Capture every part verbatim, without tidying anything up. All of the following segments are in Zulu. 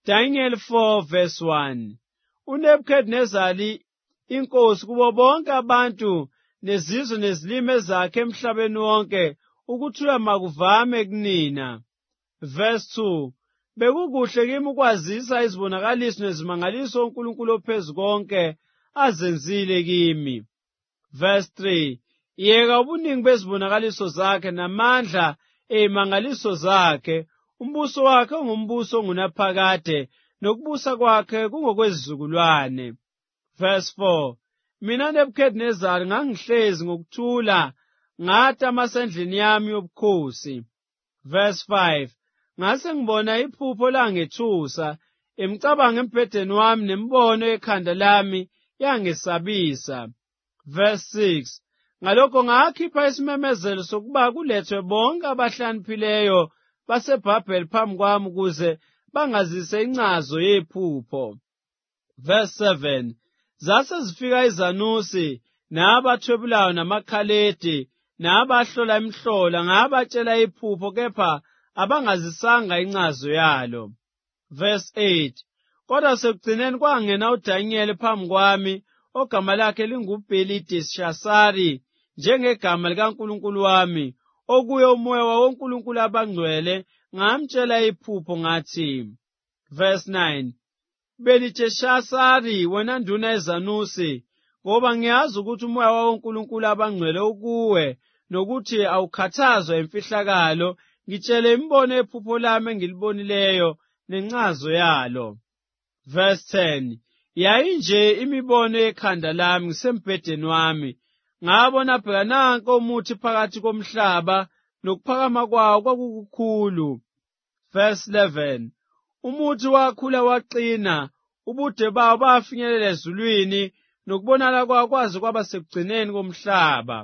Daniel four verse one. uNebukadnezari inkosi kubo bonke abantu nezizwe nezilimi zakhe emhlabeni wonke ukuthula makuvame kunina. Verse two. Bekukuhle kimi ukwazisa izibonakaliso nezimangaliso uNkulunkulu ophezukonke azenzile kimi. Verse three. Yeka ubuningi bezibonakaliso zakhe namandla ezimangaliso zakhe, umbuso wakhe ungumbuso ongunaphakade nokubusa kwakhe kungokwezizukulwane. Verse four. Mina Nebukadnezari ngangihlezi ngokuthula ngathi amasendlini yami yobukhosi. Verse five. Ngase ngibona iphupho langethusa, imicabango embhedeni wami nemibono ekhanda lami yangesabisa. Verse six. Ngalokho ngakhipha isimemezelo sokuba kulethwe bonke abahlakaniphileyo baseBhabheli phambi kwami ukuze bangazise incazo yephupho. Verse seven. Zase zifika izanusi nabathwebulayo namakhaledi nabahlola imhlola ngabatshela iphupho kepha abangazisanga incazo yalo. Verse eight. Kodwa sekugcineni kwangena uDanyeli phambi kwami ogama lakhe linguBheliteshazari njengegama likaNkulunkulu wami, okuye umoya wawonkulunkulu abangcwele, ngamtshela iphupho ngathi. Verse nine. Beliteshazari, wena nduna yezanusi, ngoba ngiyazi ukuthi umoya wawonkulunkulu abangcwele ukuwe nokuthi awukhathazwa imfihlakalo, ngitshele imibono yephupho lami engilibonileyo nencazo yalo. Verse ten. Yayinje imibono ekhanda lami ngisembhedeni wami, ngabona phela nanko umuthi phakathi komhlaba nokuphakama kwawo kwakukukhulu. Verse eleven. Umuthi wakhula waqina, ubude bawo bafinyelela ezulwini, nokubonakala kwawo kwaze kwaba sekugcineni komhlaba.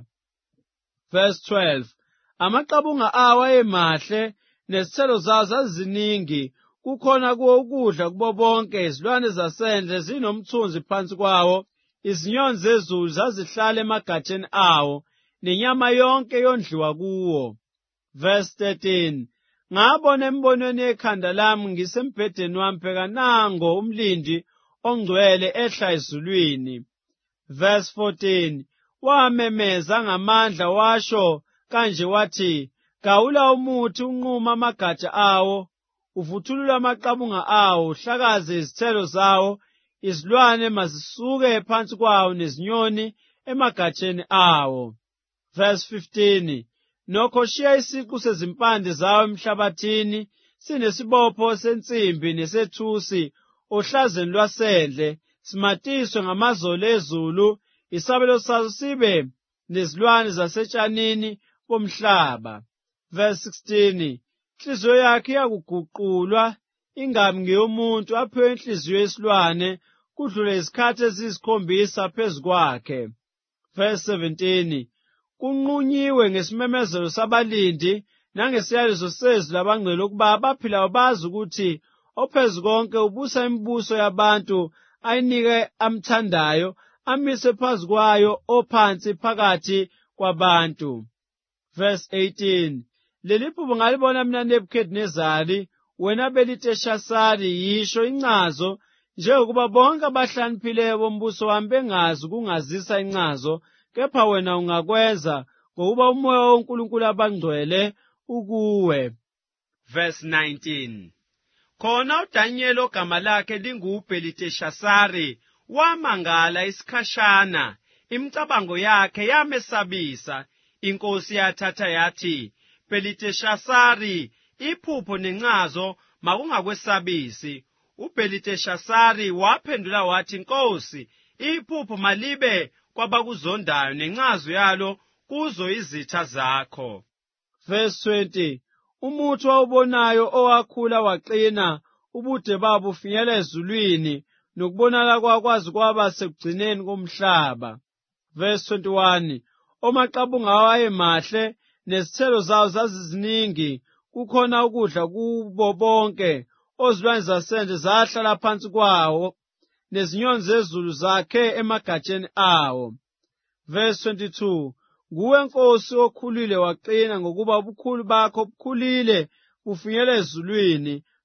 Verse twelve. Amaqabunga awo ayemahle, nezithelo zawo zaziziningi, kukhona kuwo ukudla kubo bonke, izilwane zasendle zinomthunzi phansi kwawo, izinyoni zezulu zazihlala emagatsheni awo, nenyama yonke yondliwa kuwo. Verse thirteen. Ngabona embonweni ekhanda lami ngisembhedeni wami phela nango umlindi ongcwele ehla ezulwini. Verse fourteen. Wamemeza ngamandla washo kanje wathi, gawula umuthi unquma amagatsha awo, uvuthulula amaqabunga awo, uhlakaze izithelo zawo, izilwane mazisuke phansi kwawo nezinyoni emagatsheni awo. Verse fifteen. Nokho shiya isiqu sezimpande zawo emhlabathini, sinesibopho sensimbi nesethusi ohlazeni lwasendle, simatiswe ngamazolo ezulu, isabelo saso sibe nezilwane zasetshanini bomhlaba. Verse sixteen. Inhliziyo yakhe iyakuguqulwa, ingabi ngeyomuntu, aphiwe inhliziyo yesilwane, kudlule izikhathi eziyisikhombisa phezu kwakhe. Verse seventeen. Kunqunyiwe ngesimemezelo sabalindi nangesiyalezo sezwi labangcwele ukuba abaphilayo bazi ukuthi ophezukonke ubusa imibuso yabantu ayinike amthandayo, amise phezu kwayo ophansi phakathi kwabantu. Verse eighteen. Leli phupho ngalibona mina Nebukadnezari, wena Beliteshazari, yisho incazo, njengokuba bonke abahlakaniphileyo bombuso wami bengazi ukungazisa incazo, kepha wena ungakwenza ngokuba umoya woNkulunkulu abangcwele ukuwe. Verse nineteen. Khona uDanyeli ogama lakhe linguBheliteshazari wamangala isikhashana, imicabango yakhe yamesabisa. Inkosi yathatha yathi, Beliteshazari, iphupho nencazo makungakwesabisi. uBheliteshazari waphendula wathi, Nkosi, iphupho malibe kwabakuzondayo nencazo yalo kuzo izitha zakho. Verse twenty. Umuthi wawubonayo owakhula waqina, ubude babo bufinyela ezulwini, nokubonakala kwawo kwazi kwaba sekugcineni komhlaba. Verse twenty-one. Omaqabunga awo ayemahle, nezithelo zawo zaziziningi, kukhona ukudla kubo bonke, ozilwane zasendle zahlala phansi kwawo, nezinyoni zezulu zakhe emagatsheni awo. Verse twenty-two. Nguwe Nkosi okhulile waqina, ngokuba ubukhulu bakho bukhulile bufinyela ezulwini,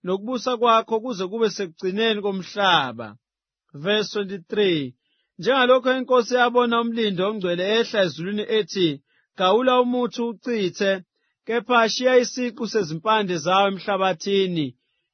nokubusa kwakho kuze kube sekugcineni komhlaba. Verse twenty-three. Njengalokho inkosi yabona umlindo ongcwele ehla ezulwini ethi, gawula umuthi ucithe, kepha shiya isiqu sezimpande zawo emhlabathini,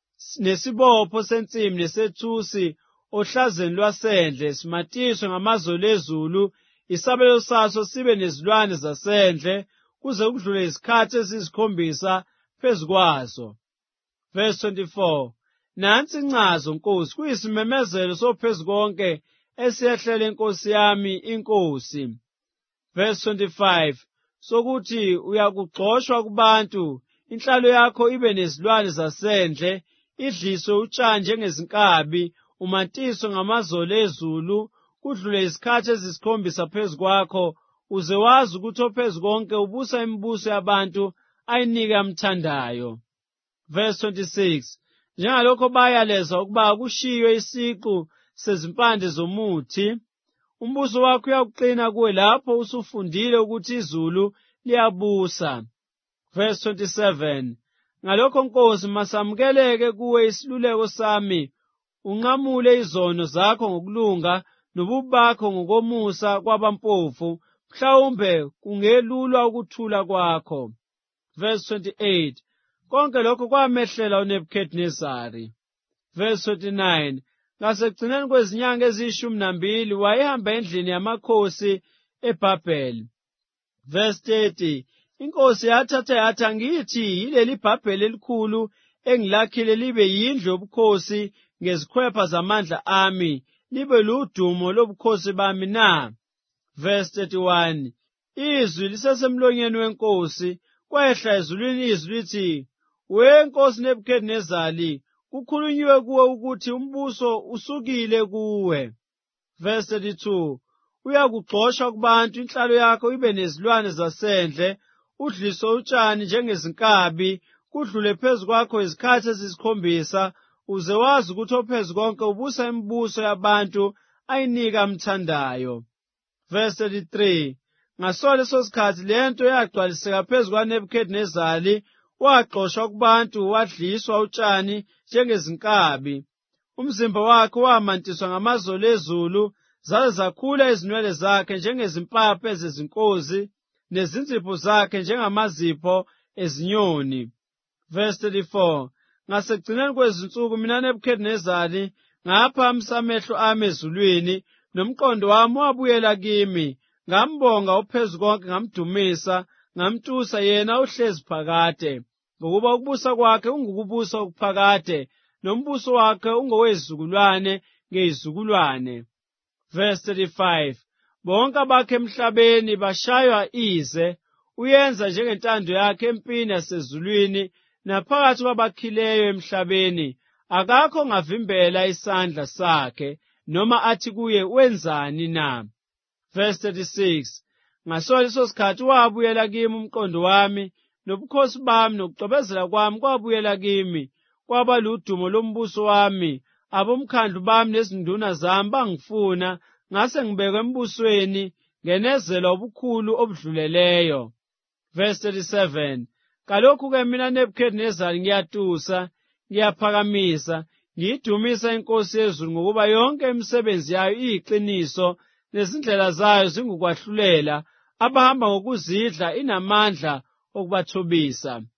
nesibopho sensimu nesethusi ohlazeni lwasendle, simatiswe ngamazolo ezulu, isabelo saso sibe nezilwane zasendle, kuze kudlule izikhathi eziyisikhombisa phezu kwazo. Verse twenty-four. Nansi incazo, Nkosi, kuyisimemezelo sophezukonke esiyehlele inkosi yami inkosi. Verse twenty-five. Sokuthi uyakugxoshwa kubantu, inhlalo yakho ibe nezilwane zasendle, idliswe utshani njengezinkabi, umantiswe ngamazolo ezulu, kudlule isikhathi ezisikhombisa phezu kwakho, uze wazi ukuthi ophezukonke ubusa imibuso yabantu ayinike amthandayo. Verse twenty-six. Njengalokho bayalezwa ukuba kushiywe isiqu sezimpande zomuthi, umbuso wakho uyakuqina kuwe lapho usufundile ukuthi izulu liyabusa. Verse twenty-seven. Ngalokho Nkosi, masamukeleke kuwe isiluleko sami, unqamule izono zakho ngokulunga nobubi bakho ngokomusa kwabampofu, mhlawumbe kungelulwa ukuthula kwakho. Verse twenty-eight. Konke lokho kwamehlela uNebukadnezari. Verse twenty-nine. Ngasekugcineni kwezinyanga eziyishumi nambili wayehamba endlini yamakhosi eBhabheli. Verse thirty. Inkosi yathatha yathi, angithi yileli Bhabheli elikhulu engilakhile libe yindlu yobukhosi ngezikhwepha zamandla ami, libe ludumo lobukhosi bami na? Verse thirty-one. Izwi lisesemlonyeni wenkosi, kwehla ezulwini izwi lithi, we Nkosi Nebukadnezari, kukhulunyiwe kuwe ukuthi umbuso usukile kuwe. Verse thirty-two. Uyakugxoshwa kubantu, inhlalo yakho ibe nezilwane zasendle, udliswe utshani njengezinkabi, kudlule phezu kwakho izikhathi ezisikhombisa, uze wazi ukuthi ophezukonke ubusa imibuso yabantu ayinika amthandayo. Verse thirty-three. Ngaso leso sikhathi lento yagcwaliseka phezu kwaNebukadnezari, wagxoshwa kubantu, wadliswa utshani njengezinkabi. Umzimba wakhe wamantiswa ngamazolo ezulu, zaze zakhula izinwele zakhe njengezimpaphe zezinkozi, nezinzipho zakhe njengamazipho ezinyoni. Verse thirty-four. Ngasekugcineni kwezinsuku mina Nebukadnezari ngaphamisa amehlo ami ezulwini, nomqondo wami wabuyela kimi, ngambonga ophezukonke, ngamdumisa, ngamtusa yena uhlezi phakade, ngokuba ukubusa kwakhe ungukubusa okuphakade, nombuso wakhe ungowezizukulwane ngezizukulwane. Verse thirty-five. Bonke abakhe emhlabeni bashaywa ize, uyenza njengentando yakhe empini yasezulwini, naphakathi kwabakhileyo emhlabeni, akakho ongavimbela isandla sakhe, noma athi kuye wenzani na? Verse thirty-six. Ngaso leso sikhathi wabuyela kimi umqondo wami, nobukhosi bami nokucobezela kwami kwabuyela kimi, kwaba ludumo lombuso wami. Abomkhandlu bami nezinduna zami bangifuna, ngase ngibekwe embusweni, ngenezelwa ubukhulu obudluleleyo. Verse thirty-seven. Kalokhu-ke mina Nebukadnezari ngiyatusa, ngiyaphakamisa, ngiyidumisa inkosi yezulu, ngokuba yonke imisebenzi yayo iyiqiniso, nezindlela zayo zingukwahlulela, abahamba ngokuzidla inamandla okubathobisa.